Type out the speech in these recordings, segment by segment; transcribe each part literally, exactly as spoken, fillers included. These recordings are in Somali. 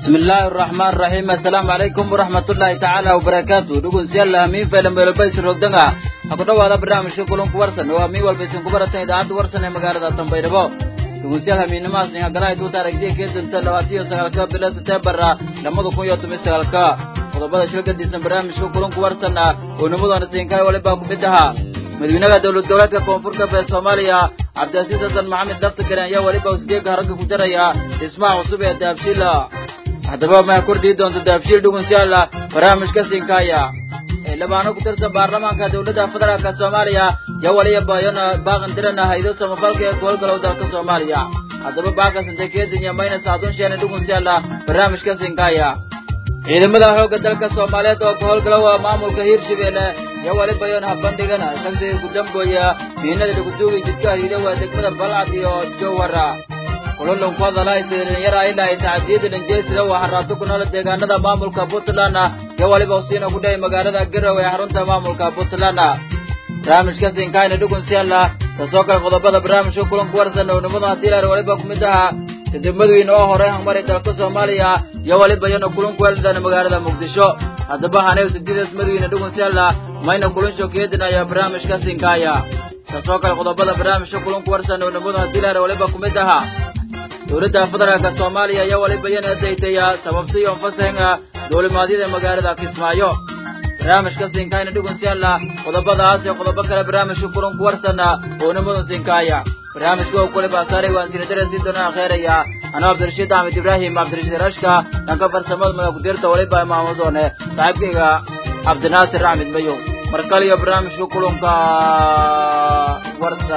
بسم الله الرحمن الرحيم السلام عليكم ورحمة الله تعالى وبركاته دقون سيالله مين فيلم بلبيس الرقدنها أقول هذا برنامج شكلهم كورسن ومي والبيسون كبرتين إذا عاد ورسن مقارنة تنبيربو دقون سيالله مين نماس نها قرأي توتا رجدي كيس انتلواتيو سهلكا بلا ستبرا لما دقون يوتمي سهلكا وضبط شركة ديسن برنامج شكلهم كورسن ونمضوا نسينكاي ولباكم بدها مدينة دولة دولة كونفوركا في الصومالية عبد العزيز حسن محمد دفتر كران يا ولي بوسجيك هرق كجريا اسمع وصبي دابشيلا هذا ما كردي دون دابشيل دون سيالا برامج كسينكايا لبانو كترس بارلمان كدولة فدرال كالصوماليا يا ولي بايونا باغن درنا هيدو سمفالك كول كلو دال كالصوماليا هذا باقا سنتكيز يا ماينا ساعدون شيئا دون سيالا برامج كسينكايا إذا ماذا هو قدر كالصوماليا تو كول كلو مامو كهير شبيله يا ولي بايون هبان ديغنا شخصي قدام بويا بينا دي قدوغي جدكا هيدا ودكمدا بلعدي جوهرا كلهم فضل لا يصير يرى إلا تعديد الإنجاز لو حراتكم على ديغانا دا مامل كابوتلانا يا ولي بوسينا قداي مغاردا قرر ويحرون تا مامل كابوتلانا برامج كسين كاين دوكن سيالا تسوكل قضبada برامج كلهم كورسن ونمضى ديلار ولي باكم مدها سدمدوين oo hore hamari dalka Soomaaliya ya wali bayano kulan kuwaldan magaalada Muqdisho hadaba hanay sideedas madawiina dhugun siyaala mayna kulan shogeedina ya barnaamij ka sinkaaya taasoo kala qodobada barnaamijka kulan kuwarsan oo nabada dilaar waliba kumidaha dawladda federaalka Soomaaliya ya wali bayana deeytaya sababtii oo fasaxnga dawladnimada magaalada Kismaayo barnaamij ka sinkaayna dhugun siyaala qodobadaas iyo qodobo kale barnaamijka kulan kuwarsan oo nabada sinkaaya برنامجكو كل باساري وانسين درسي دونا خيريا انا عبد الرشيد احمد ابراهيم عبد الرشيد رشكا نانكا فرسمد ما قدرت ولي با محمودونه صاحبكيغا عبد الناصر احمد ميو مركلي برنامجكو كلونكا ورثه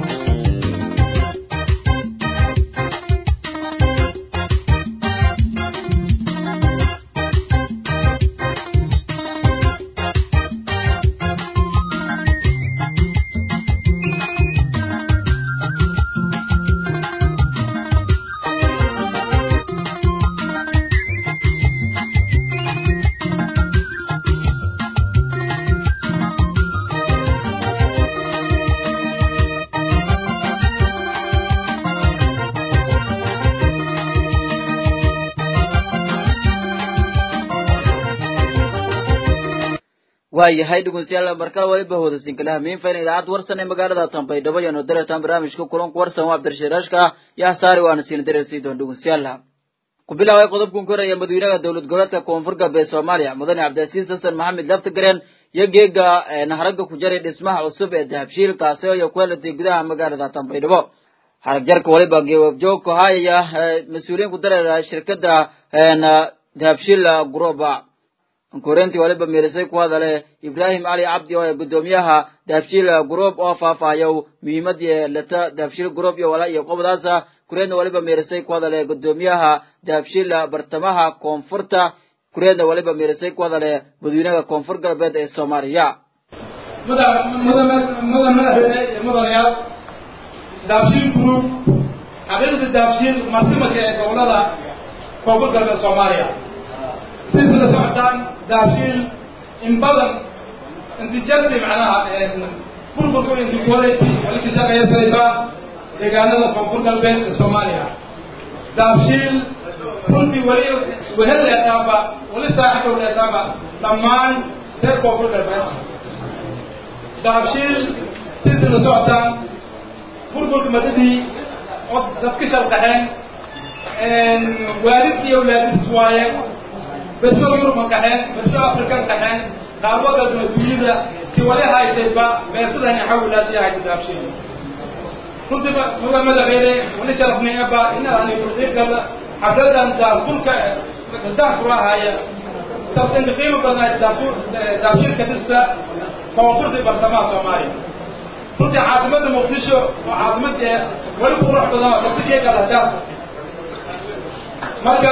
واي هاي دغون سيالا markala waliba hooda sinkalaha min fayna idaacad warsan ee magaalada Tanbay dhabayan oo dareetan barnaamijka kulan warsan waa Cabdirashiid Rashka yaa saari waana siin dareesay doon dugul siyaala ku bilaaway qodobkan koraya madaxweynaha dawlad goboleedka koonfurka ee Soomaaliya mudane Cabdilcasiis Xasan Maxamed Laftagareen yageega naharga ku jaray dhismaha cusub ee dahabshiil kaasoo iyo quality gudaha magaalada Tanbay dhabo harag jarka waliba joog ku haya mas'uuliyiin ku dareeray shirkadda dahabshiil Group كورنتي ولا بميرسي كوادله إبراهيم علي عبدي ويا قدوميها دافشيل جروب أو فافايو ميمد لتا دافشيل جروب يا ولا يقوم راسا كورنتي ولا بميرسي كوادله قدوميها دافشيل برتمها كونفورتا كورنتي ولا بميرسي كوادله بدينا كونفورت قلبت السومالية. ماذا ماذا ماذا ماذا ماذا يا دافشيل جروب أغلب الدافشيل مسلمة كولا كونفورت قلبت السومالية. سلسلة سعدان دافشيل انبضن انتجاد معناها كل كل انت كواليتي ولكن شاكا يسريبا لقانا كونفور قلبين الصوماليا دافشيل كل ولي وهل الاتابة ولسا حكا الاتابة لمان دير كونفور قلبين دافشيل سلسلة سعدان كل كل مددي دفكش القحين والدتي وولادتي سوايا بس يوروب كحين بس أفريقيا كحين قابضة المدينة كوالي هاي تبا بيصير أن يحول هذه هاي تدابشين كنت بقى ماذا غيره ونشرفني أبا إن أنا يقول قال حضرت أن داركم كدار هاي تبتن قيمة كنا داركم دابشين كتستا فوقت برتما سومالي كنت عاصمة مقدشو وعاصمة ولكن روح بنا تبتكي قال هذا مرجع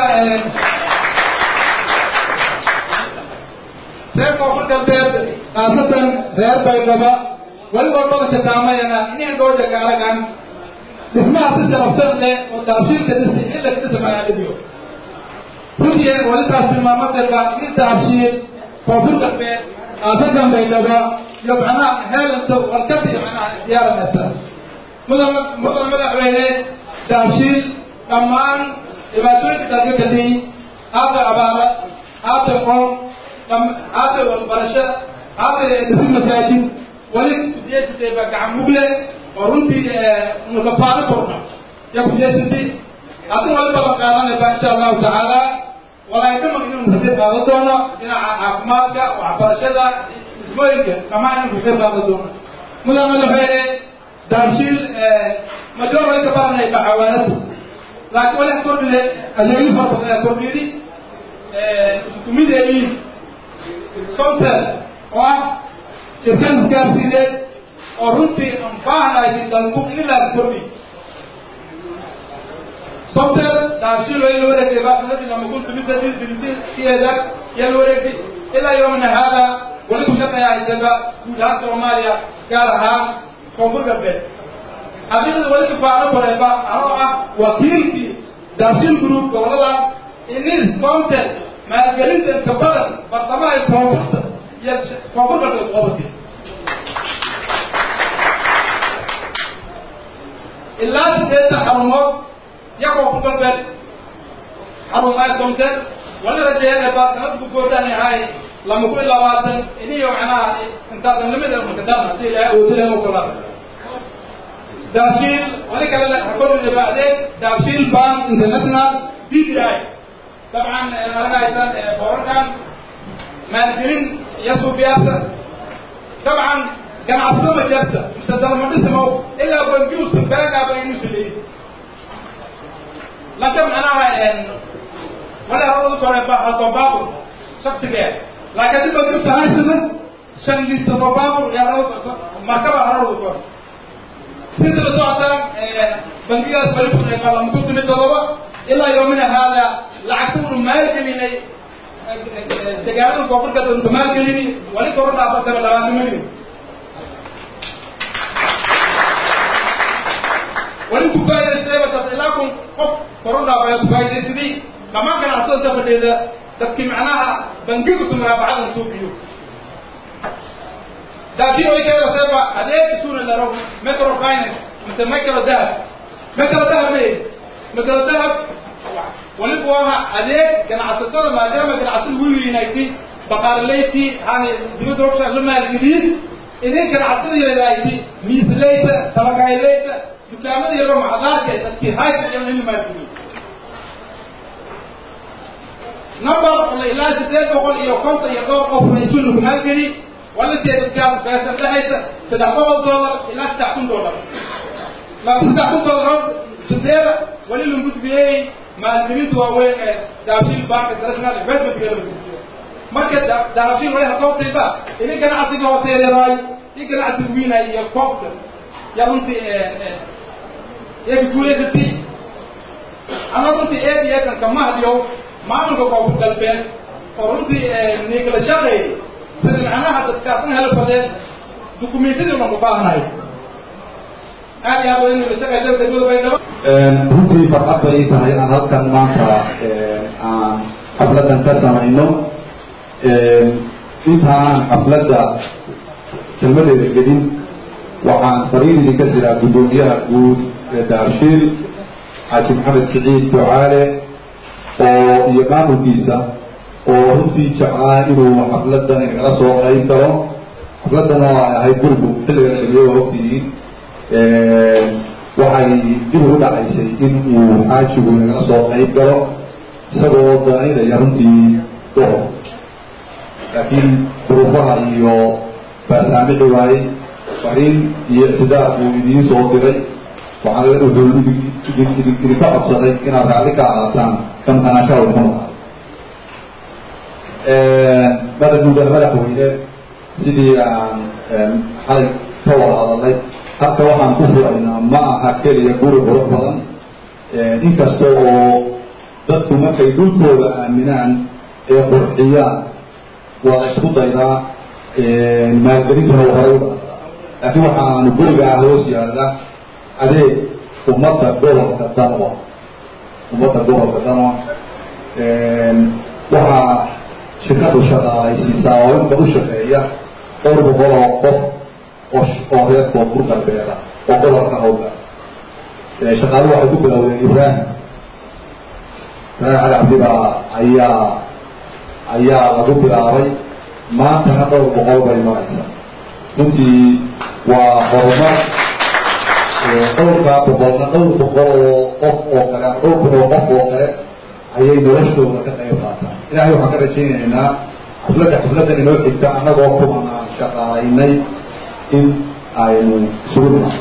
reer koonfur galbeed khaasatan reer baydhabo waliba badanka daamayana inay dhowja gaaragaan dhismaha si sharafsan leh oo daabshiilka dhisi in la dhisa magaalibiyo runtii walitaas tilmaamadeeda in daabshiil koonfur galbeed khaasatan baydhabo iyo macnaha heelanto warkada iyo macnaha diyaaranaysa mudan mudan madaxweyne daabshiil dhammaan dhibaatooyinka dalka kadiyey هذا عبارة هذا قوم هذا برشة هذا تسمى مساجد ولد بديت تبقى عموله ورنتي متفاعل كورنا يا بديت تي هذا ولا بقى قالنا إن شاء الله تعالى ولا يتم إنه نسيب هذا دونا إن عقماتك وعبرشة اسمعك كمان نسيب هذا دونا ملا ملا هاي دارشيل مجرد ما يكبرنا يبقى حوالته لكن ولا كل اللي يفرق ولا كل دي تميل إيه صوتة وشركات كاسية ورنتي أنفعنا يتلقون إلا كل صوتة دارشيل ولا الورق اللي بعد ذلك لما كنت مثل تمثيل في هذا يلورق إلى يومنا هذا ولكن شكا يا إجابة ولا سوماليا قالها كونفور قبل هذه الولد فعلوا بريبا أنا وكيلتي دارشيل جروب ولا إني صوتة ما قلت الكبار بطلع الكونفور يا كونفور قبل القبضي إلا سيدا حرمات يا كونفور قبل حرمات صوتة ولا رجعنا بعد نبغى قدامي هاي لما كل لواتن إني يوم أنا أنت تنمي ده مقدمة تلا وتلا مقولات دارشيل ولا كلا هقول اللي بعدين دارشيل بان انترناشونال دي بي اي طبعا أنا أيضا بوركان مانجرين يسوع بياسر طبعا كان عصام جدة مستدام ما اسمه إلا بنجوس بقى بينوس ليه لكن أنا ولا هو صار بقى طباخ شخص جاي لكن تبغى تجيب هاي سنة عشان يتطبقوا يا رب مركبة هرب وكون سيد الرسول بنجيل سبليفون قال لما كنت متطبق إلى يومنا هذا لعكتون مالك مني تجارب كفر كده مالك مني ولا كورونا أبدا ولا مني ولا كفاية السبب تطلعكم قف كورونا أبدا كفاية السبب كما كان أصلا تبدأ تبكي معناها بنجيب سمرة بعد نشوفيه ده في وجه سبب هذاك سورة اللي رو مترو فاينانس مثل مترو ذهب مترو ذهب ايه مترو ذهب ولقوها هذاك كان عطتنا ما دام كان عطل ويري نايتي بقار ليتي هاني دي دوكس لما الجديد اذا كان عطل ليتي ميز ليته طبقاي ليته دكامه يرو معدات تكي هاي اللي ما يفهمي نمبر الى سداد بقول iyo konton iyo dhowr qof ay soo lugnaan kari wala jeedka kaasa dhaxaysa saddex boqol dollar ilaa saddex kun dollar ma saddex kun dollar sideeda wali lu gudbiyay maalgelintu waa weyn ee daabshiil bank international investment galo marka daabshiil wali haqoqtayba inay ganacsiga hoteelay in ganacsiga wiina iyo koobta yaanti ee ee guuleysatay ana runtii ee iyo kan mahdiyo maamulka koonfur galbeed oo runtii ninkala shaqeeyay sida macnaha dadka aan helo fadeen dukumeentiyada ma baahnaay aad iyo aad inuu shaqeeyo dawladda bay dhabo een runtii farxad bay tahay aan halkan maanta aan xafladan ka samayno een intaan xafladda kelmadeeda gelin waxaan fariin ka siraa gudoomiyaha guud ee Daarshiil Xaaji Maxamed Siciid Ducaale oo iyo maamulkiisa oo runtii jeclaa inuu xafladan inagala soo qayb galo xafladan oo ay ahayd gurigu xilliga la dhigay waa waqtigii waxay dib ugu dhacaysay in uu xaajigu inagala soo qayb galo isagoo danaynaya runtii doho laakiin duruufaha iyo baasaamixi waayey fariin iyo ictidaar buu idiin soo diray waxaan wuxuu idinka codsaday inaad raalli ka ahaataan kan qanaashaha wuxuu madax guud madaxweyne sidii aan xalay ka wada hadalnay halka waxaan ku furaynaa ma aha keliya guri qurux badan inkasta oo dadku markay dhulkooda aaminaan ee qurxiyaan waa la isku daydaa maalgelintuna waa horay u dhacdaa laakiin waxaanu gurigaa hoos yaalla adeeg ummadda gobolka danwa ummadda gobolka danwa waxaa shirkadu shaqaalaysiisaa oo inba u shaqeeya dhowr boqol oo qof oo oo reer koonfur galbeeda oo gobolka hawga shaqaalu waxay ku bilowdeen ibraahim Tanaan Cali Cabdi baa ayaa ayaa lagu bilaabay maantana dhowr boqol bay maraysaa runtii waa horumar dhowrkaa boqolna dhowr boqol oo qof oo kale ama dhowr kun oo qof oo kale ayay noloshooda ka qayb qaataan ilaahay waxaan ka rajaynaynaa xafladda xafladdan inoo xigta annagoo kuman aan shaqaalaynay in aynu isugu dhimaano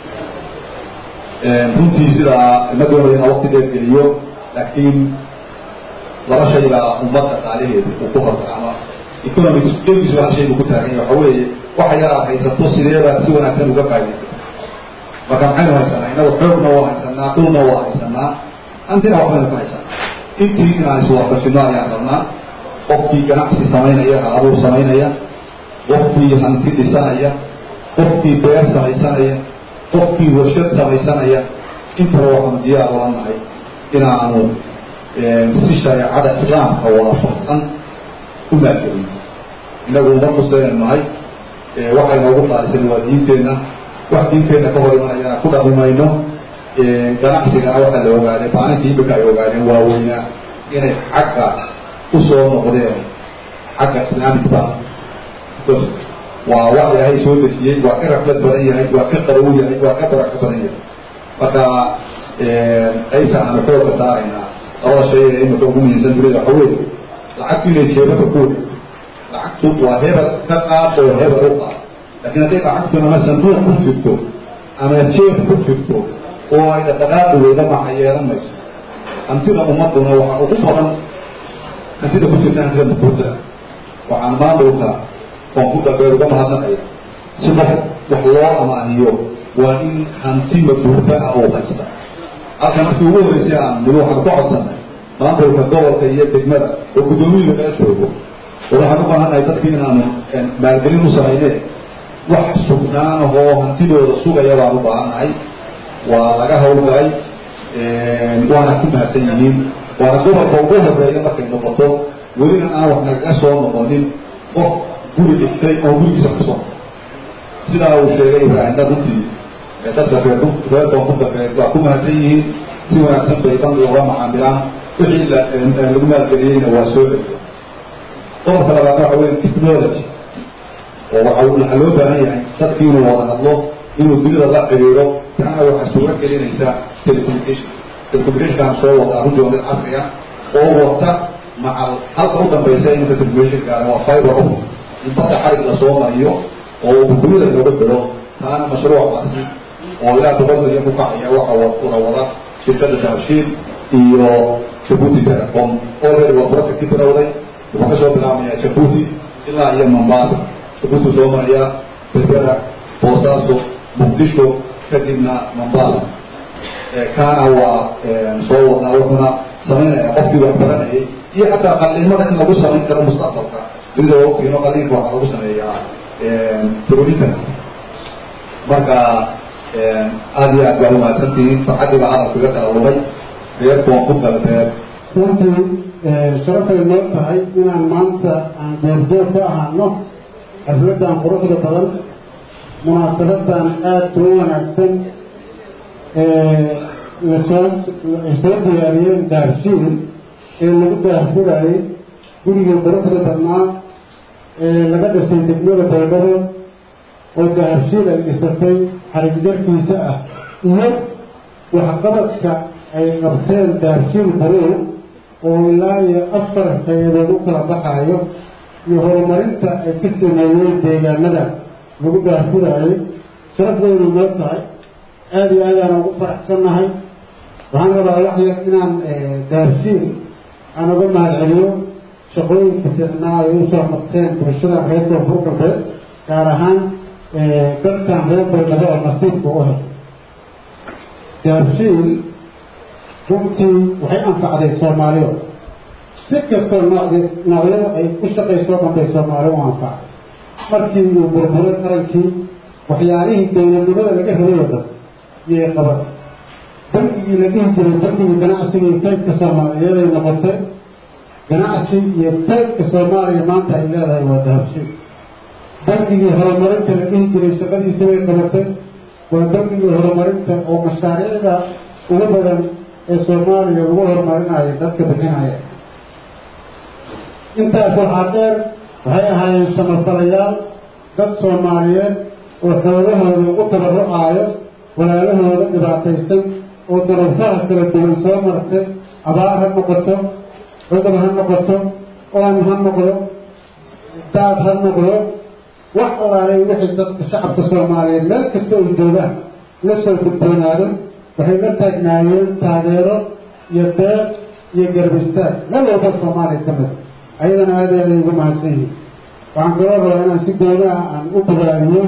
runtii sidaa ma doonayo inaa waqti dheer geliyo laakiin laba shay baa ummadda dhaqaalaheeda uu ku hormar ama economics egiisu hal shay buu ku taagan yahay waxa weeye waxa yar aad haysato sidee baad si wanaagsan uga faa'idaysata marka maxaynu haysanaa innagu xoogna waa haysanaa dhulna waa haysanaa hantina waxbaynu ka haysanaa intii inaan iswaafajino ayaan rabnaa qofkii ganacsi samaynaya hal abuur samaynaya qofkii hanti dhisanaya qofkii beer samaysanaya qofkii warshad samaysanaya intaba waxaanu diyaar ola nahay inaanu si shareecada islaamka waafaqsan u maalgelino innagu umar muslimaynu nahay waxay noogu qaalisan waa diinteenna wax diinteenna ka hor imanayana ku dhaqmi mayno ganacsigana waxaa la ogaaday maalintii imika ay ogaadeen waaweynaa inay xagga usoo noqdeen xagga islaamic bank waa wax ilaahay soo dejiyey waa ka raflad badan yahay waa ka qarow yahay waa ka barako badan yahay marka qaybta aanu xooga saaraynaa labada shay ee imika ugu muhiimsan dunida waxa weeye lacagtu inay jeebaka ku wareegto lacagtu waa hebel ka qaad oo hebel u qaad laakiin hadday lacagtuna ama sanduuq ku jirto ama jeeb ku jirto oo ay dhaqdhaqaaqi weyda maxa yeelan mayso hantida ummaduna waxaa ugu badan hantida ku jirta hantida makuurta waxaan maamulka koonfurta beer uga mahadnaqaya si qof wax loo amaahiyo waa in hanti makuurta ah oo haysta halkan markii ugu horreysay aan mid waxaan ku codsanay maamulka gobolka iyo degmada oo guddoomiyiga kala joogo oo waxaan u baahannahay dadkii inaanu maalgelin u samaynee wax sugnaanahoo hantidooda sugaya baan u baahannahay waa laga hawlgalay waana ku mahadsan yihiin waana gobolka ugu horeeya markay noqoto welina aan wax nagaga soo noqonin qof guri dhigtay oo gurigiisa kasoo sidaa uu sheegay ibraahimna runtii dadka reer reer koonfurta reer waa ku mahadsan yihiin si wanaagsan bay bangiga uga macaamilaan wixii lagu maalgeliyeyna waa soo celiyo qodobka labaadna waxa weya technology oo waxa waxaa loo baahan yahay dadkii inuu wada hadlo inuu dunida la xiriiro taana waxaa suura gelinaysaa telecommunication telecommunicationkaan soo wadaa runtii waa mid casri ah oo wata macal halka u dambaysa iminka telecommunicationkaana waa fiber optic in badda xarig lasoo mariyo oo dunida looga xiro taana mashruuc baasi oo ilaa toban milyan ku kacaya waxa wada wada shirkadda dahabshiil iyo jabuuti telecom already waa projecti bilowday wuxuu kasoo bilaabmayaa jabuuti ilaa iyo mombasa jabuuti soo maraya berbera boosaaso muqdisho kadibna mombasa kaana waa soo wadnaa wuxuuna samaynaya qofkii wax baranayay iyo xataa qaliimada in lagu samayn karo mustaqbalka dunida waqtigiino qaliinka waxaa lagu sameeyaa tirolintan marka aada iyo aad baa umahadsantihiin farxaddiiba hadalku iga kala lumay reer koonfur galbeed runtii sharafay noo tahay inaan maanta aan goorjoog ka ahaano xafladdan quruxda badan munaasabadan aada u wanaagsan lasoo ay soo diyaariyeen dahabshiil ee lagu daahfurayay gurigii quruxda badnaa ee laga dhisay degmada baydhabo oo dahabshiil ay dhisatay xarig jarkiisa ah iyo waxqabadka ay qabteen dahabshiil quruux oo ilaa iyo afar hay-adood u kala baxaayo iyo horumarinta ay ka sameeyeen deegaanada lagu daahfurayay sharaf weynu noo tahay aada iyo aadaan ugu faraxsannahay waxaan rabaa wax yar inaan dahabshiil aan uga mahad celiyo shaqooyinka fiicnaa ay usoo qabteen bulshadan reer koonfur galbeed gaar ahaan dadkan reer baydhabo oo nasiibka u hel dahabshiil runtii waxay anfacday soomaaliyo si kastoo noocd noocyada ay u shaqaysoo dhanbay soomaali u anfacday markii uu burburay qarankii waxyaalihii dowladnimada laga rabay oo dhan iyay qabatay bangigii la dhihi jiray bangigii ganacsiga iyo taybka soomaaliyeed ay noqotay ganacsi iyo taybka soomaaliya maanta ay leedahay waa dahabshiil bangigii horumarinta la dhihi jiray shaqadiisa way qabatay waa bangigii horumarinta oo mashaariicda ugu badan ee soomaaliya lagu horumarinayo dadka bixinaya. intaas waxaa dheer waxay ahaayeen samafalayaal dad soomaaliyeed oo xoogahooda u tabarrucaayo walaalahooda dhibaataysan oo duruufaha kala duwan soo martay, abaar ha noqoto, cudur ha noqoto, oon ha noqdo, daad ha noqdo, wax alaalay wixii dadka shacabka soomaaliyeed meel kasta ay joogaan la soo gudboonaado waxay la taagnaayeen taageero iyo deeq iyo garab istaag meel walba soomaaliya ka mid ayadana aad aad ay ugu mahadsan yihiin. waxaan kaloo rabaa inaan si gooni ah aan u bogaadiyo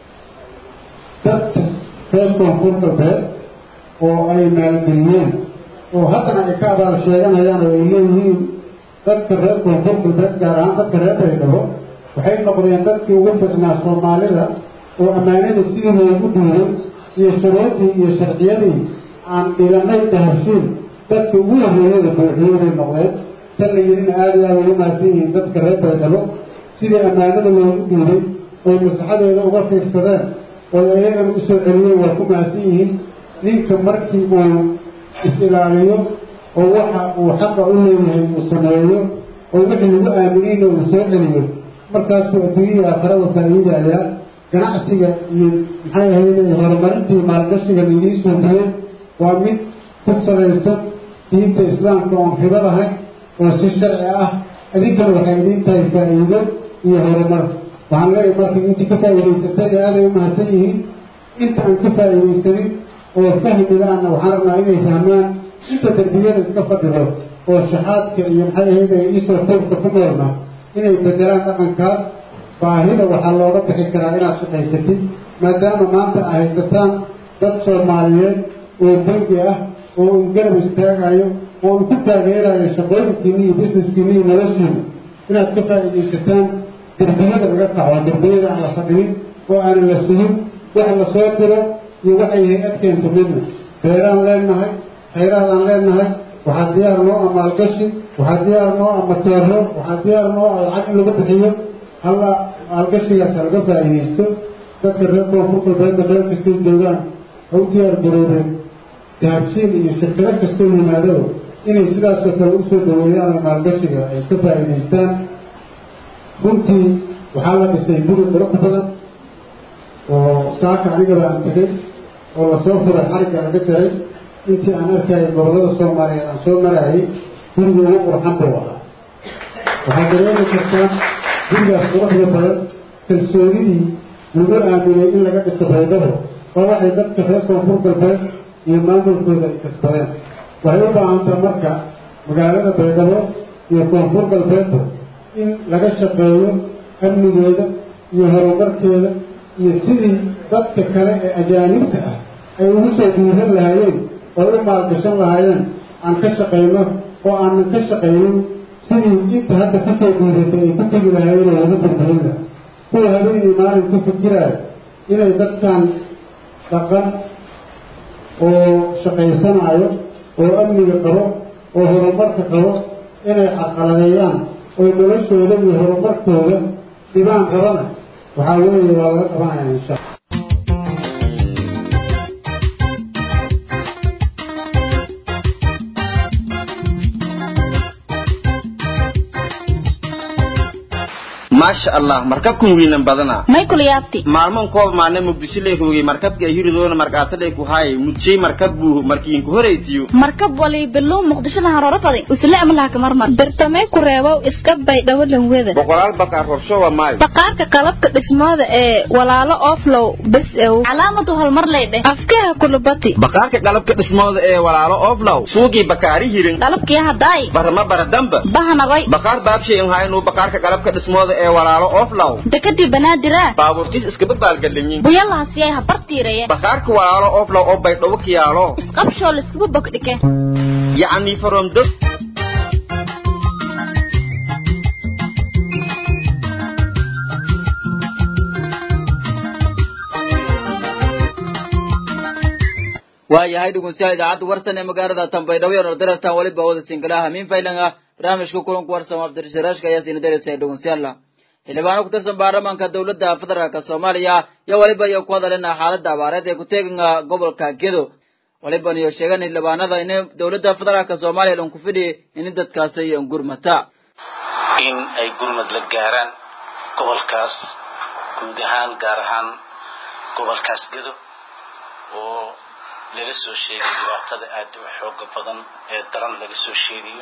dadka reer koonfur galbeed oo ay maalgeliyeen oo haddana ay ka abaal sheeganayaan oo ay leeyihiin dadka reer koonfur galbeed gaar ahaan dadka reer baydhabo waxay noqdeen dadkii ugu fiicnaa soomaalida oo ammaanada sidii loogu dhiibay iyo shuruudii iyo sharciyadii aan dhiganay dahabshiin dadka ugu horreeyada buuxiyey noqdeen. tan la yidhina aad iyo aad ugu mahadsan yihiin dadka reer baydhabo sidii ammaanada loogu dhiibay oy maslaxadeeda uga fiirsadeen oo ayagana u soo celiyeen waa ku mahadsan yihiin. ninka markii uu is-ilaaliyo oo waxa uu xaqa u leeyahay uu sameeyo oo wixii lagu aaminayna uu soo celiyo markaasuu adduunyada aakhirada faa'iidayaa. ganacsiga iyo maxay ahayd horumarintii maalgashiga laidii suubiyey waa mid ku salaysan diinta islaamka oon ribo lahayn oo si sharci ah idinkana waxay idiin tahay faa'iido iyo horumar. waxaan leeyahay marka intii ka faa'iidaysatay aaday u mahadsan yihiin. inta aan ka faa'iidaysanin oo fahmilaana waxaan rabnaa inay fahmaan inta darbiyada iska fadhido oo shaxaadka iyo maxay ahayd ay iisoo tuurka ku noolna inay bedelaan dhaqankaas. baahida waxaa looga bixi karaa inaad shaqaysatid maadaama maanta ay haysataan dad soomaaliyeed oo bangi ah oo un garab istaagayo oo un ku taageerayo shaqooyinkiina iyo busineskiina iyo noloshiina inaad ka faa'iidaysataan derbiyada laga kaco derbiyada aan la fadhinin oo aanan la sugin wax la soo diro iyo waxay hay-ad keento midna. beeraan leenahay, khayraadaan leenahay, waxaa diyaar noo ah maalgashi, waxaa diyaar noo ah mateero, waxaa diyaar noo ah lacag in lagu bixiyo. halla maalgashigaas ha laga faa'iidaysto. dadka reer koonfur galbeedda meel kastay joogaan ha u diyaar garoobeen dahabshiin iyo shirkado kastoo yimaado inay sidaasoo kale u soo dhaweeyaan oo maalgashiga ay ka faa'iidaystaan. runtii waxaa la dhisay guri qurux badan oo saaka anigaba aan tegay oo lasoo furay xarigga laga jaray. intii aan arkayay gobollada soomaaliyeed aan soo maraayay guriga ugu qurxan buu ahaa. waxaa dareemi kartaan gurigaas quruxda badan kalsoonidii lagu aaminay in laga dhiso baydhabo oo waxay dadka reer koonfur galbeed iyo maamulkooda ay kasbadeen. waxay u baahantaa marka magaalada baydhabo iyo koonfur galbeedba in laga shaqeeyo amnigeeda iyo horumarkeeda iyo sidii dadka kale ee ajaanibta ah ay ugu soo dhiiran lahaayeen oo u maalgashan lahaayeen aan ka shaqayno oo aanan ka shaqaynin sidii inta hadda ku soo dhiiratay ay ku tegi lahaayeen oo laga burburin laha. kuwa habeenii maalin ku fikiraayo inay dadkan dhaqan oo shaqaysanaayo oo amniga qabo oo horumarka qabo inay carqaladeeyaan oo noloshooda iyo horumarkooda dhibaan qabana waxaa weeye waa laga qabanaya insha alla. maasha allah markabkan wiinan badana may kuliyabti maalman koob maana muqdisho leh hoogay markabka ay hiridoona markaasay ku haay mujay markab buu markiin ku horeeytiyo markab wali bilow muqdisho la hararo faday usla amlaha ka marmar bartamay ku reebo iska bay dhawalan wada boqolaal baqaar horsho waa maay baqaarka qalabka dhismada ee walaalo offlow bas ee calaamadu hal mar leeyahay afkaha kulubati baqaarka qalabka dhismada ee walaalo offlow suuqi bakaari hirin qalabkii haday barma baradamba bahana way baqaar baabshay in hayno baqaarka qalabka dhismada ee walaalo offlow dekadi banaadira baaburtis iska badbalgalin buyalaha si ay habartiireye baqaarka walaalo offlow oo bay dhawo kiyaalo qabsho la isku bogdhike yaani from the waayahay dhegeystayaal idaacadda warsan ee magaalada Tanbaydhabo iyo daraftan waliba wada singalaha min faylanga barnaamijka kulanka warsan Abdirasharaashka ayaa siin dareysay dhegeystayaal xildhibaano ku tirsan baarlamaanka dawladda federaalka Soomaaliya iyo waliba iyo ku hadalena xaaladda abaareed ee ku teegan gobolka Gedo waliba niyo sheegan in labaanada in dawladda federaalka Soomaaliya uu ku fidiyay in dadkaasi ay gurmata in ay gurmad la gaaraan gobolkaas guud ahaan gaar ahaan gobolkaas Gedo oo laga soo sheegay dhibaatada aad u xoog badan ee daran laga soo sheegayo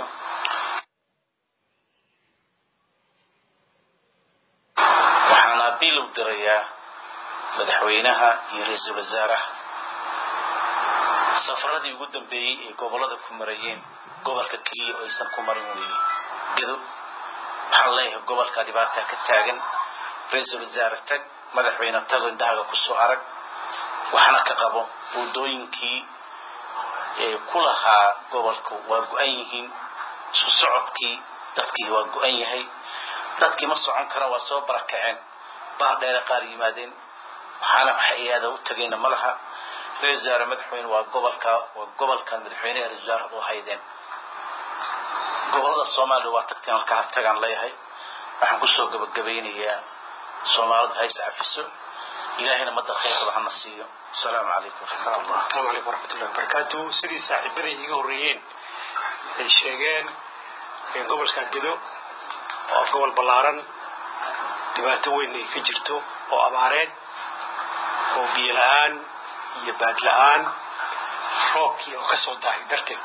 waxaana bil u dirayaa madaxweynaha iyo ra'iisul wasaaraha safaradii ugu dambeeyay ee gobolada ku marayeen gobolka kaliya oo aysan ku marin weeyay Gedo waxaa leeyahay gobolka dhibaato ka taagan ra'iisul wasaare tag madaxweyne tago indhaha ku soo arag waxana ka qabo wadooyinkii ee kulaha gobolka waa go'an yihiin soo socodkii dadkii waa go'an yahay dadkii ma socon kara waa soo barakaceen baa dheer qaar yimaadeen waxana waxay aad u tageen malaha ra'iisul wasaare madaxweyne waa gobolka waa gobolka madaxweynaha ra'iisul wasaare oo haydeen gobolada Soomaaliya waa tagtaan ka tagaan leeyahay waxaan ku soo gabagabeynayaa Soomaalidu haysa afiso ilaahina ma dakhayr waxa nasiyo salaamu alaykum assalamu alaykum warahmatullahi wabarakatuh sidii saaxiibada iga horeeyeen ay sheegeen in gobolka Gedo oo gobol balaaran dhibaato weyn ay ka jirto oo abaareed oo biyo la'aan iyo baad la'aan roobkii oo ka soo daahay darteed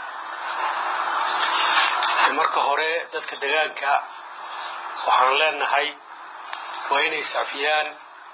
marka hore dadka deegaanka waxaan leenahay waa inay safiyaan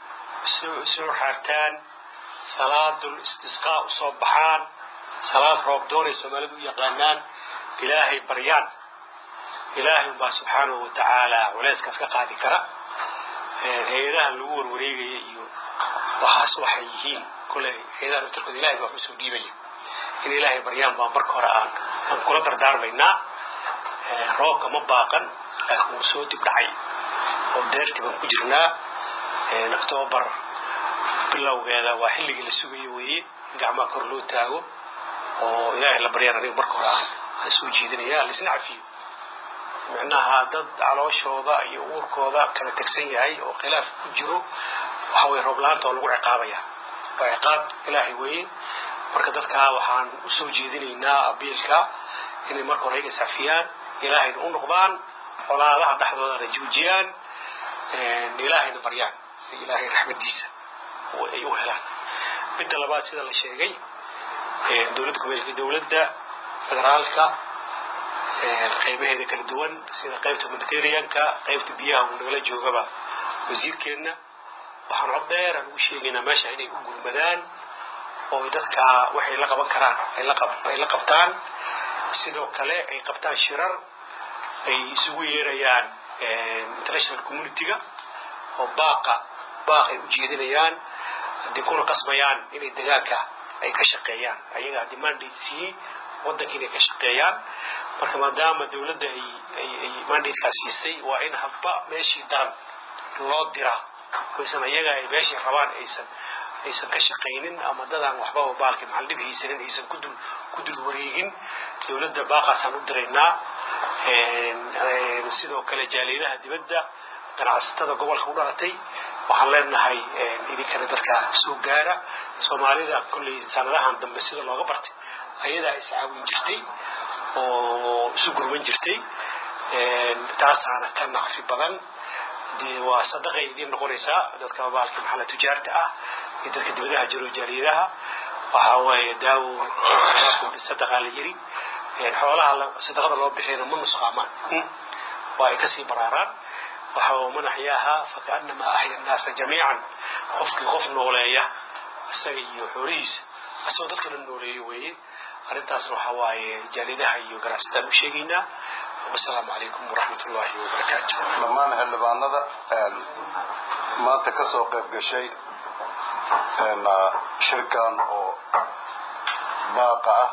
soo xartaan salaadul istisqaa u soo baxaan salaad roob doonay Soomaalidu u yaqaanaan ilaahay baryaan ilaahay baa subhanahu wa ta'ala walaadka ka qaadi kara heeraha lagu warwareegay iyo waxaas waxay yihiin kulay heeraha tirkooda ilaahay baa soo dhiibay in ilaahay baryaan baa marka hore aan aan kula dardaarmaynaa roobka ma baaqan laakiin soo dib dhacay oo deertiban ku jirnaa ee October bilowgeeda waa xilliga la sugayo weeye gacmaha kor loo taago oo ilaahay la baryaan aniga marka hore aan soo jeedinayaa la isna cafiyo macnaha dad calooshooda iyo uurkooda kala tagsan yahay oo khilaaf ku jiro waxa way roob la'aanta lagu ciqaabaya waa ciqaab ilaahay weeye marka dadka waxaan u soo jeedinaynaa abiilka inay marka hore iga safiyaan ilaahay u noqdaan xolaalaha dhaxdooda la joojiyaan ee ilaahayna baryaan si ilaahay raxmadiisa oo ay u helaan mid labaad sida la sheegay ee dawladda gobolka dawladda federaalka ee qaybaheeda kala duwan sida qaybta humanitarianka qaybta biyaha oo nagala joogaba wasiirkeena waxaan cod dheer ugu sheegaynaa meesha inay u gurmadaan oo dadka waxay la qaban karaan ay la qab ay la qabtaan sidoo kale ay qabtaan shirar ay isugu yeerayaan international community-ga oo baaqa baaq ay u jeedinayaan hadii kuna qasbayaan inay deegaanka ay ka shaqeeyaan ayaga mandate-si waddanka inay ka shaqeeyaan marka maadaama dawladda ay ay mandate-ka siisay waa in habba meeshii daran loo diraa waysan ayaga ay meeshii rabaan aysan aysan ka shaqeynin ama dadaan waxba oo baalki maxal dhib haysanin aysan ku dul ku dul wareegin dawladda baaqasan u direynaa ee sidoo kale jaalidaha dibadda ganacsatada gobolka u dhalatay waxaan leenahay idinkana dadka soo gaara Soomaalida kulli sanadahan dambe sida looga bartay ayada is caawin jirtay oo isu gurman jirtay ee taasana ka nacfi badan dii waa sadaqay idin noqonaysaa dadka baalki maxal tijaarta ah dadka dibadaha jiro jaalidaha waxa way daawo sadaqa la yiri ee xoolaha sadaqada loo bixiyay ma nusqaamaan waa ay ka sii baraaraan waxa uu manaxyaha fakaanama ahya an-nas jamii'an qofki qof nooleeya asaga iyo xoolihiisa asoo dadka la nooleeyo weeye arintaas waxa waaye jaalidaha iyo ganacsatada u sheegaynaa wassalaamu alaykum warahmatullahi wabarakatuh dhammaan xildhibaanada maanta ka soo qayb gashay shirkan oo baaqa ah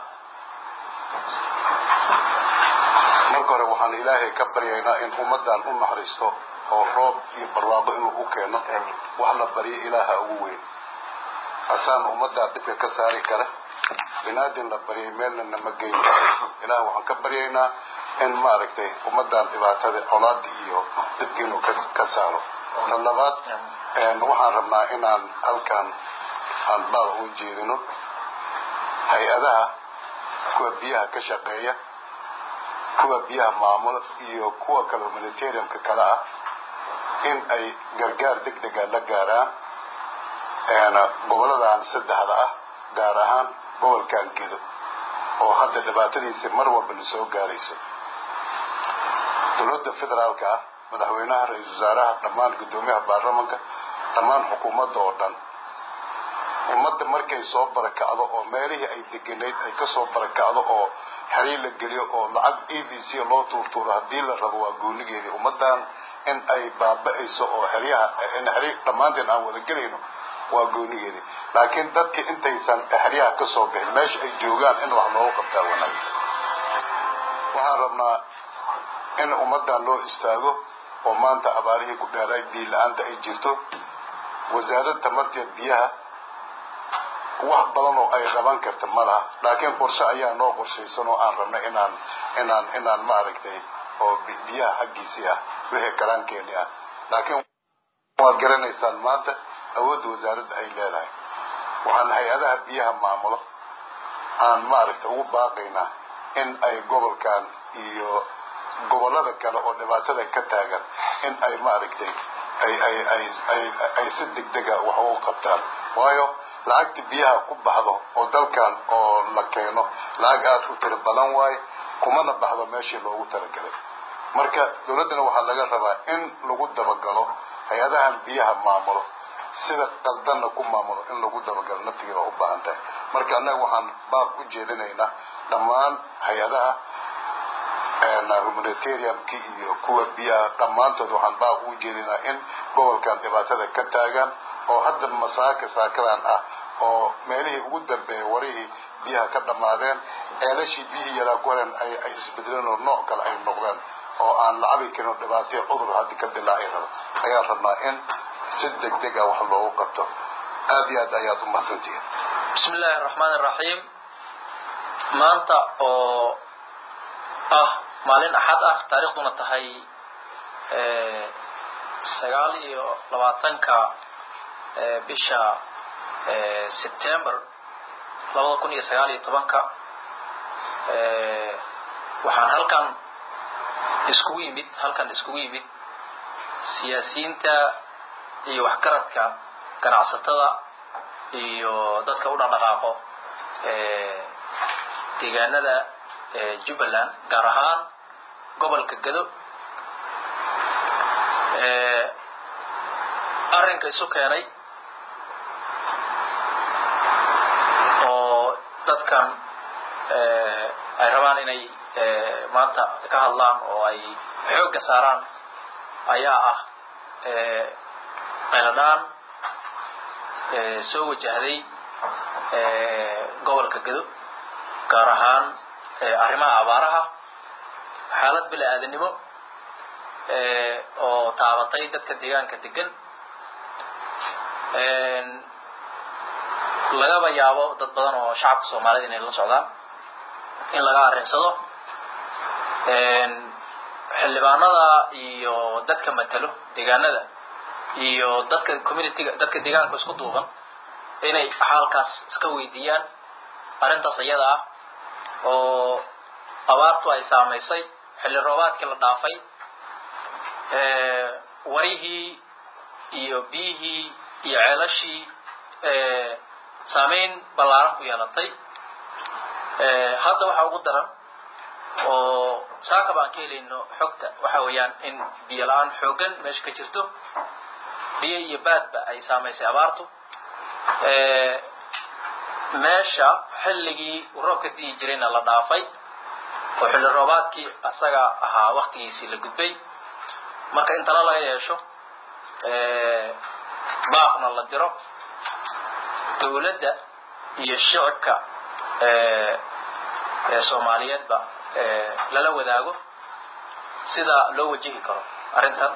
marka hore waxaan ilaahay ka baryaynaa in ummadan u naxariisto oo roob iyo barwaaqo inuu u keeno wax la bariyo ilaaha ugu weyn asaan ummadda dhibka ka saari kara binaadin la bariyay meelna nama geyn ilaah waxaan ka baryaynaa in ma aragtay ummadan dhibaatada colaad iyo dhibka inuu ka saaro talabaad waxaan rabnaa inaan halkan aan baaq u jeedino hay-adaha kuwa biyaha ka shaqeeya kuwa biyaha maamula iyo kuwa kale militariumka kale ah in ay gargaar degdega la gaaraan eena goboladan saddexda ah gaar ahaan gobolkan Gedo oo hadda dhibaatadiisa mar walba la soo gaarayso dowladda federaalka ah madaxweynaha ra'iisul wasaaraha dhammaan gudoomiyaha baarlamaanka dhammaan xukuumadda oo dhan ummadda markay soo barakacdo oo meelihii ay deganeed ay ka soo barakacdo oo xariir la geliyo oo lacag E B C loo tuurtuuro haddii la rabo waa goonigeedii ummaddan in ay baaba'ayso oo xeryaha in xariir dhammaanteen aan wada gelayno waa goonigeedii laakiin dadka intaysan xeryaha ka soo bixin meesha ay joogaan in wax loogu qabtaa wanaagsan waxaan rabnaa in ummaddan loo istaago oo maanta abaarihii ku dheeray biyo la'aanta ay jirto wasaaradda tamarta biyaha wax badan oo ay qaban karto malaha laakiin qorshe ayaa noo qorshaysan oo aan rabnay inaan inaan inaan maaragtay oo biyaha xaggiisii ah wixii karaankeeni ah laakiin waad garanaysaan maanta awoodda wasaaradda ay leedahay waxaan hay-adaha biyaha maamulo aan maaragtay ugu baaqaynaa in ay gobolkan iyo gobolada kale oo dhibaatada ka taagan in ay maaragtay ay ay ay ay ay si degdega wax ugu qabtaan waayo lacagta biyaha ku baxdo oo dalkan oo la keeno lacag aad u tiro badan waaye kumana baxdo meeshii loogu talagalay marka dowladana waxaa laga rabaa in lagu dabagalo hay-adahan biyaha maamulo sida qaldanna ku maamulo in lagu dabagalo naftigeeda u baahan tahay marka annaga waxaan baaq u jeedinaynaa dhammaan hay-adaha humanitariumki iyo kuwa biyaha dhammaantood waxaan baaq u jeedinaa in gobolkan dhibaatada ka taagan oo hadda masaaka saakadan ah oo meelihii ugu dambeeyay warihii biyaha ka dhamaadeen ceelashii biyihii yaraa ku horeen ay ay isbedeleen oo nooc kale ay noqdeen oo aan la cabi karin dhibaatay cudur hadda ka dilaaci rabo ayaa rabnaa in si degdeg ah wax loogu qabto aad iyo aad ayaad u mahadsantihiin bismillaahi raxmaani raxiim maanta oo ah maalin axad ah taariikhduna tahay sagaal iyo labaatanka bisha September laba kun iyo sagaal iyo tobanka waxaan halkan iskugu yimid halkan iskugu yimid siyaasiyiinta iyo waxgaradka ganacsatada iyo dadka u dhaqaaqo deegaanada Jubbaland gaar ahaan gobolka Gedo arrinka isu keenay oo dadkan ay rabaan inay maanta ka hadlaan oo ay xoogga saaraan ayaa ah qayladaan soo wajahday gobolka Gedo gaar ahaan arrimaha abaaraha xaalad bini'aadanimo oo taabatay dadka deegaanka degan lagaba yaabo dad badan oo shacabka Soomaaliyeed inay la socdaan in laga arinsado xildhibaanada iyo dadka matalo deegaanada iyo dadka community-ga dadka deegaanka isku duuban inay xaalkaas iska weydiiyaan arrintaas iyada ah oo abaartu ay saameysay xilli roobaadkii la dhaafay warihii iyo biyihii iyo ceelashii saameyn ballaaran ku yeelatay hadda waxa ugu daran oo saaka baan ka helayno xogta waxa weeyaan in biyo la'aan xoogan meesha ka jirto biyo iyo baadba ay saameysay abaartu meesha xilligii roobka di'i jirayna la dhaafay oo xilli roobaadkii asaga ahaa waqtigiisii la gudbay marka inta la laga yeesho baaqna la diro dawladda iyo shacabka ee Soomaaliyeedba lala wadaago sida loo wajihi karo arrintan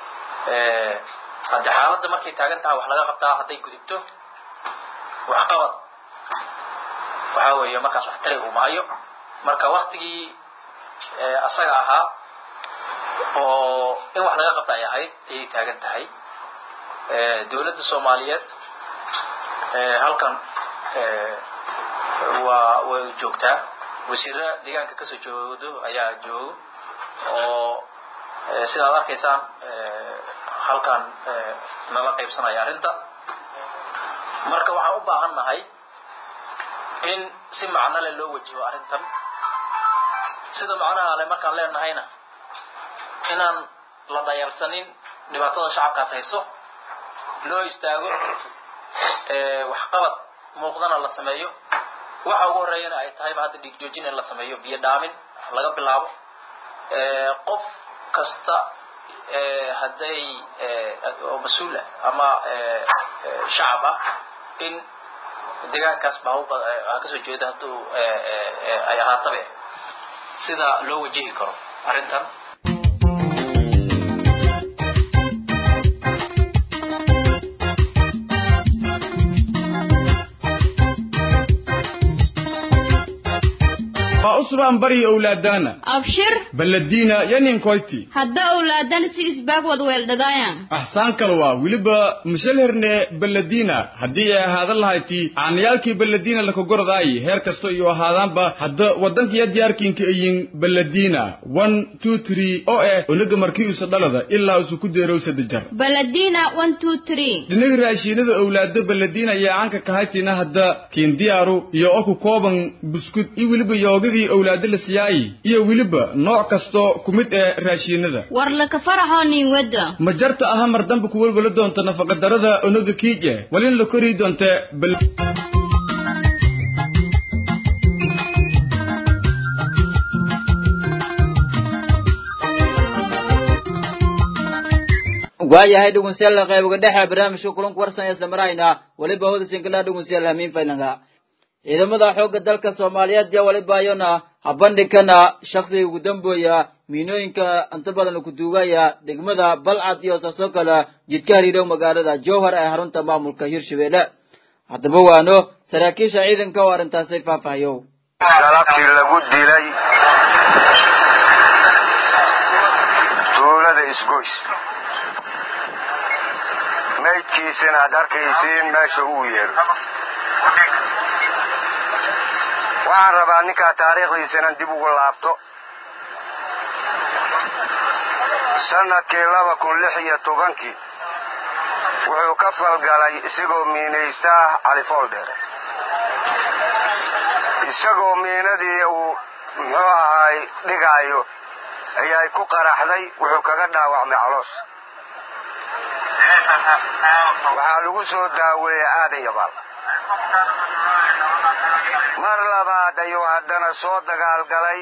hadda xaaladda markay taagan tahay wax laga qabtaa haday gudubto wax qabad waxa weeye markaas wax tari u maayo marka waqtigii asaga ahaa oo in wax laga qabtaa ay ahayd ay taagan tahay dawladda Soomaaliyeed halkan waa way joogtaa wasiirada deegaanka ka soo joodo ayaa joogo oo sidaad arkaysaan halkan nala qaybsanaya arrinta marka waxaan u baahannahay in si macno leh loo wajiho arrintan sida macnaha leh markaan leenahayna inaan la dayalsanin dhibaatada shacabkaas hayso loo istaago wax qabad muuqdana la sameeyo waxa ugu horeeyana ay tahay hadda dhig joojin in la sameeyo biyo dhaamin laga bilaabo qof kasta haday oo mas'uul ama shacab ah in deegaankaas baa ka soo jeeda haduu ay ahaataba sida loo wajihi karo arrintan أصبحن بري أولادنا أبشر بلدينا ينين كويتي هدا أولادنا سي إسباق ودويل ددايان أحسان كلوا ولبا مشلهرنا بلدينا هدي هذا الله هايتي عنيالكي بلدينا لكو قرضاي هير كستو يو هذان با هدا ودنك يدياركين كيين بلدينا one two three أو إيه ونقا مركيو سدالة إلا وسكو ديرو سدجر بلدينا one two three دنك راشينا دا أولاد بلدينا يا عنك كهايتينا هدا كين ديارو يو أكو كوبان بسكوت إي ولبا يوغدي أولاد السياي iyo wiliba nooc kasto kumid ee raashinada war la ka faraxooni wada ma jarta aha mar dambe ku walwala doonta nafaqa darada unuga kiije walin la kori doonta bal waayahay dhugunsiyal qaybiga dhexe barnaamijka kulanka warsan ee samarayna waliba wada sinkala dhugunsiyal hamiin faylanga ciidamada xoogga dalka Soomaaliyeed iyo waliba ayona habandhigana shakhsiga ugu dambeeya miinooyinka inta badan ku duugaya degmada Balcad iyo soo kala jidka hariirow magaalada Jowhar ee xarunta maamulka Hirshabeelle hadaba waano saraakiisha ciidanka oo arintaas ay faafahayo galabtii lagu dilay tuulada isgoys meydkiisana aad arkaysiin meesha uu yeero waxaan rabaa ninkaa taariikhdiisa inaan dib ugu laabto sanadkii laba kun lix iyo tobankii wuxuu ka falgalay isagoo miinaysta cali fooldheere isagoo miinadii uu muxuu ahay dhigaayo ayay ku qaraxday wuxuu kaga dhaawacmay caloos waxaa lagu soo daaweeyey aadan yabaal mar labaad ayuu haddana soo dagaalgalay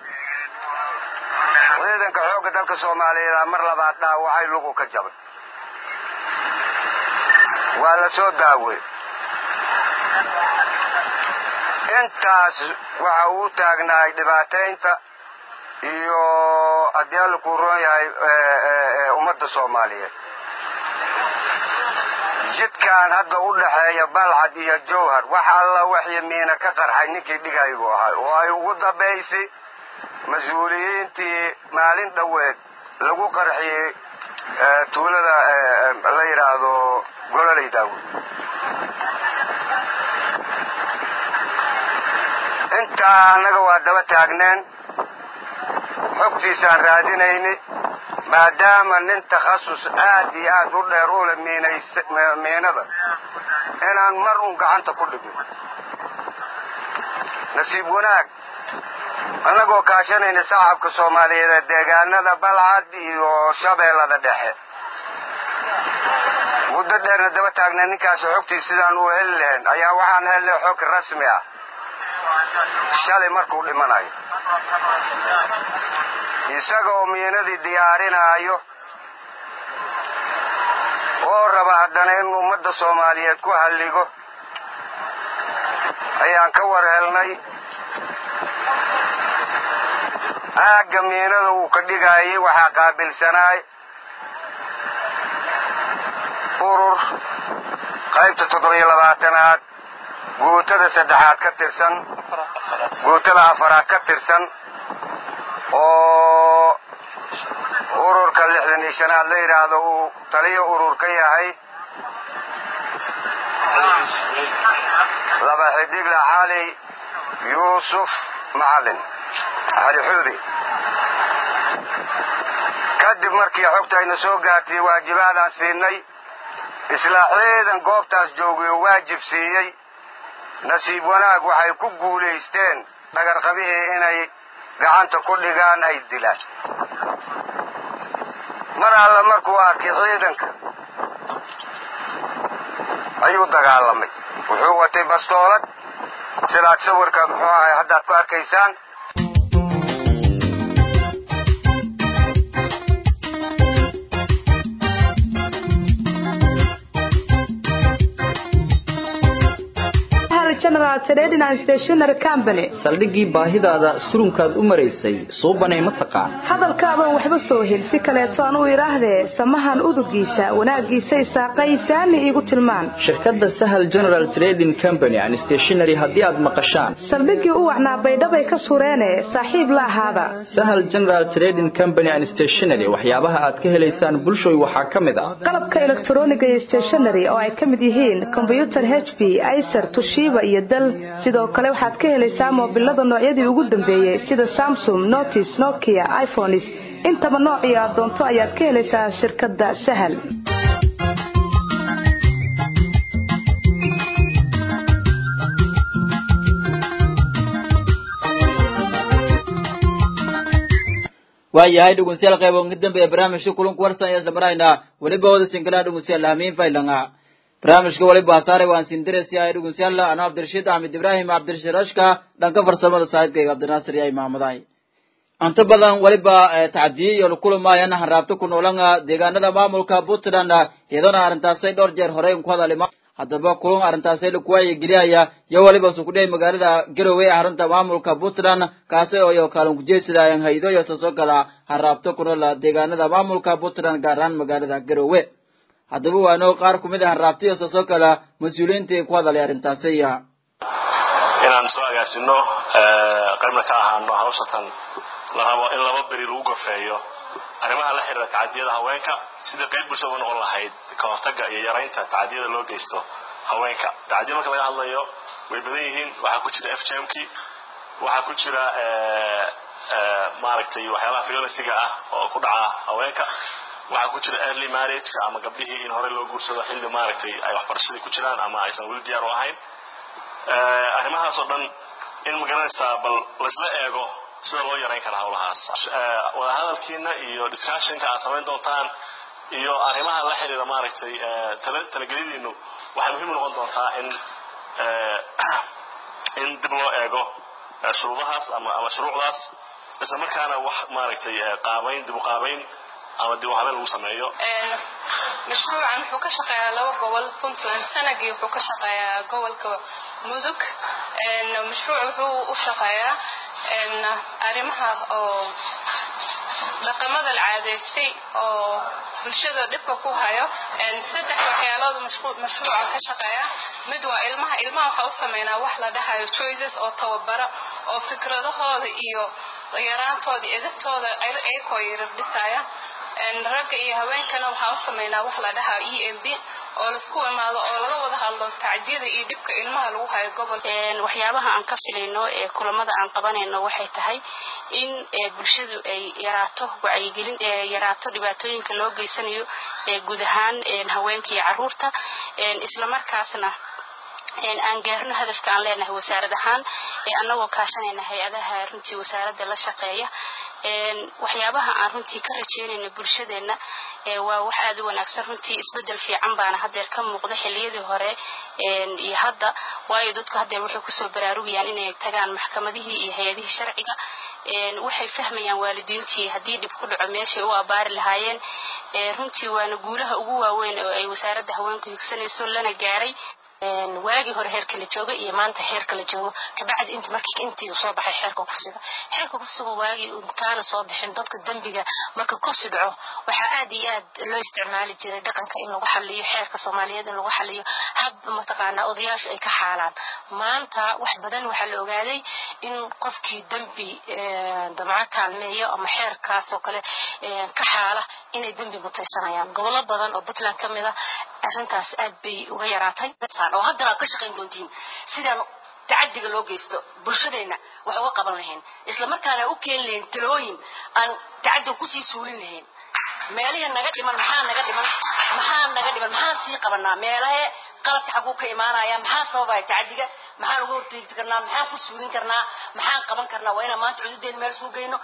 ciidanka xoogga dalka Soomaaliyeed mar labaad dhaawacay lugu ka jabay waa la soo daaway intaas waxa uu taagnaay dhibaateynta iyo adyal ku roon yahay ummadda Soomaaliyeed jidkaan hadda u dhaxeeya Balcad iyo Jowhar waxa alla wixii miina ka qarxay ninkii dhigaygu ahaa oo ay ugu dambeysay mas'uuliyiintii maalin dhaweed lagu qarxiyay tuulada la yiraahdo Gololey Daawud inta anaga waa daba taagneen xogtiisaan raadinaynay maadaama nin takhasus aad iyo aad u dheer u leh miinada inaan mar un gacanta ku dhigno nasiib wanaag anagoo kaashanayna shacabka Soomaaliyeed deegaanada Balcad iyo Shabeellada Dhexe muddo dheerna daba taagnay ninkaas xogtiisa sidaan u helleen ayaa waxaan helnay xog rasmi ah shalay markuu dhimanayo isagoo miinadii diyaarinaayo oo raba haddana in ummadda Soomaaliyeed ku halligo ayaan ka war helnay aaga miinada uu ka dhigayay waxaa qaabilsanaay urur qaybta toddoba iyo labaatanaad guutada saddexaad ka tirsan guutada afaraad ka tirsan oo ururka lixdan iyo shanaad la yiraahdo uu taliyo urur ka yahay laba xidig la xalay yuusuf macalin cali xuudi kadib markii xogtayna soo gaartay waajibaadaan siinay isla ciidan goobtaas joogay oo waajib siiyey nasiib wanaag waxay ku guulaysteen dhagarqabihii inay gacanta ku dhigaan ay dilaan mar alla markuu arkay ciidanka ayuu dagaalamay wuxuu watay bastoolad sidaad sawirka muxuu ahay haddaad ku arkaysaan General Trading and Stationery Company saldhigii baahidaada surunkaad u maraysay suubanay ma taqaan hadalkaaban waxba soo hel si kaleeto aan u iraahdee samahan udugiisa wanaagiisa isaaqaysaani igu tilmaan shirkadda Sahal General Trading Company and Stationery haddii aad maqashaan saldhigii u wacnaa baydhabay ka sureene saaxiib la ahaada Sahal General Trading Company and Stationery waxyaabaha aad ka helaysaan bulshooy waxaa ka mid ah qalabka elektarooniga iyo stationery oo ay ka mid yihiin computer H P Acer Toshiba iyo dal sidoo kale waxaad ka helaysaa moobilada noocyadii ugu dambeeyay sida Samsung Notice Nokia iPhones intaba noocyo aad doonto ayaad ka helaysaa shirkadda Sahal waayahay dhugunsiyaal qaybo ugu dambeeya barnaamijka kulanka warsan ee isla marayna waliba wada singala dhugunsiyaal ahmiin faylanga barnaamijka waliba saaray waan sindiraysi ay dhugunsiyaal ana Abdirashiid Ahmed Ibrahim Abdirashiid Rashka dhanka farsamada saaxiibkayga Abdinaasir iyo Maamaday anta badan waliba tacdiye iyo kulamaayana haraabto ku noolanga deegaanada maamulka Puntland iyadoo arintaasay dhowr jeer hore ku hadalima haddaba kulan arintaasay la kuway giliyaya iyo waliba soo kudhay magaalada Garowe arrinta maamulka Puntland kaasoo oo kaalin ku jeesadayaan hay'ado iyo soo kala haraabto ku nool deegaanada maamulka Puntland gaaraan magaalada Garowe haddaba waano qaar ku mid ah haraabtiyo soo kala mas'uuliyiinta ku hadalay arintaasay inaan soo agaasino qaybna ka ahaano hawshatan la rabo in laba bari lagu gofeeyo arrimaha la xiriira tacadiyada haweenka sida qayb bulshada noqon lahayd ka hortagga iyo yaraynta tacadiyada loo geysto haweenka tacadiyo marka laga hadlayo way badan yihiin waxa ku jira F G M ki waxa ku jira ee maaragtay waxyaalaha violence-ga ah oo ku dhaca haweenka waxa ku jira early marriage ama gabdhihii in hore loo guursado xilli maaragtay ay waxbarashada ku jiraan ama aysan wali diyaar u ahayn ee arrimahaas oo dhan in magaranaysa bal la isla eego sida loo yareyn karo hawlahaas wada hadalkiina iyo discussion-ka aad samayn doontaan iyo arrimaha la xiriira maaragtay talageladiinu waxay muhiim noqon doontaa in in dib loo eego shuruudahaas ama ama shuruucdaas isla markaana wax maaragtay qaabayn dib u qaabayn ama dib u habeen lagu sameeyo mashruucan wuxuu ka shaqeeyaa laba gobol Puntland sanadii wuxuu ka shaqeeyaa gobolka Mudug mashruuc wuxuu u shaqeeyaa in arrimaha oo dhaqamada caadaystay oo bulshada dhibka ku hayo in saddex waxyaalood mashruuca ka shaqeeya mid waa ilmaha ilmaha waxa uu sameeyaa wax la dhahayo choices oo tababara oo fikradahooda iyo yaraantooda edabtooda ay ku yirabdisaya in ragga iyo haweenkana waxa uu sameeyaa wax la dhahayo E M B oo la isku imaado oo laga wada hadlo tacdiyada iyo dibka ilmaha lagu hayo gobolka een waxyaabaha aan ka filayno ee kulamada aan qabanayno waxay tahay in bulshadu ay yaraato wacyigelin ee yaraato dhibaatooyinka loo geysanayo ee guud ahaan een haweenka iyo carruurta een isla markaasna een aan gaarno hadafka aan leenahay wasaaradda ahaan ee anagoo kaashanayna hay'adaha runtii wasaaradda la shaqeeya een waxyaabaha aan runtii ka rajeynayno bulshadeena ee waa wax aad u wanaagsan runtii isbedel fiican baana hadeer ka muuqda xilliyadii hore een iyo hadda waayo dadku hadeer waxay ku soo baraarugayaan inay tagaan maxkamadihii iyo hay'adaha sharciga een waxay fahmayaan waalidiintii hadii dib ku dhaco meesha u abaari lahaayeen ee runtii waana guulaha ugu waaweyn oo ay wasaaradda haweenku higsanayso lana gaaray een waagi hore heerka la jooga iyo maanta heerka la joogo ka bacdi inta markii intii soo baxay heerka kursiga heerka kursiga waagi uu taana soo bixin dadka dambiga marka kursi dhaco waxa aad iyo aad loo isticmaali jiray dhaqanka in lagu xalliyo heerka Soomaaliyeed in lagu xalliyo hab mataqaana odayaashu ay ka xaalaan maanta wax badan waxa la ogaaday in qofkii dambi damca kaalmeeyo ama heerkaas oo kale ka xaala inay dambi mutaysanayaan gobolo badan oo Puntland kamid ah arrintaas aad bay uga yaraatay oo haddana ka shaqeyn doontiin sidaan tacadiga loo geysto bulshadeena wax uga qaban lahayn isla markaana u keen lahayn talooyin aan tacadiga ku sii suulin lahayn meelaha naga dhiman maxaa naga dhiman maxaa naga dhiman maxaa sii qabanaa meelaha qalabka xagu ka imaanaya maxaa sababay tacadiga maxaa ugu hortagi karnaa maxaa ku suulin karnaa maxaa qaban karnaa waa inaan maanta cududeen meel isku geyno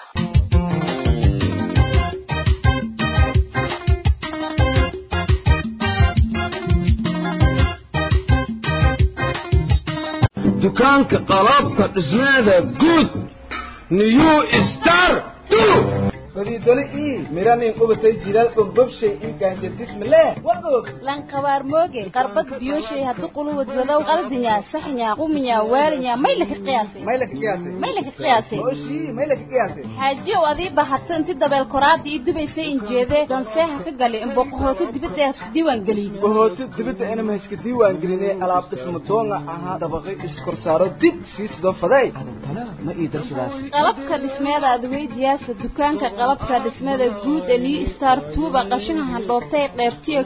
dukaanka qalabka dhismaada guud new star two fadidoli ii miranin qubatay jiral qumbabshay in kan jirtis male waqof lan qabar mooge qarbad biyoshay hadu qulubad wadaw qaldinya saxnya quminya waalinya mayla ka qiyaasay mayla ka qiyaasay mayla ka qiyaasay oshi mayla ka qiyaasay haji wadi bahatay inta dabeel koraad ii dubaysay in jeede dan seeha ka galay in boqohooto dibadda isku diiwaan galin boqohooto dibadda ina ma isku diiwaan galinay alaab dhismo doonga aha dabaqay iskor saaro dib si sidoo faday ma ii darsidaas qalabka dhismeeda aad weydiyaasa dukaanka qalabka dhismada guud ee New Star tuuba qashinaha handhoobtay qaybtiyo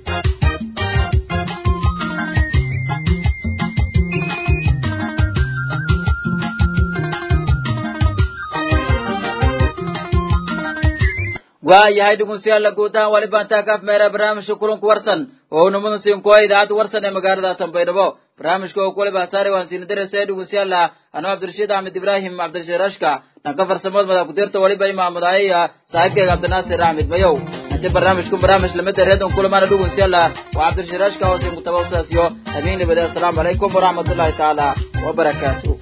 waayahay dhegeystayaal guudahan wali baantaa kaaf meera barnaamijka kulanku warsan oo numada siin ku idaacada warsan ee magaalada Tanbaydhabo barnaamijka oo kale baasaare waan siin dareesay dhegeystayaal ana Cabdirashiid Ahmed Ibrahim Cabdirashiid Rashka dhanka farsamada madax ku dirta waliba imaam madaaya saaxiibkayga Cabdinaasir Ahmed Mayow inta barnaamijku barnaamij lama dareedo kulamana dhegeystayaal waa Cabdirashiid Rashka oo siin ku tabaasasiyo habeen libada assalamu alaykum wa rahmatullahi ta'ala wa barakatuh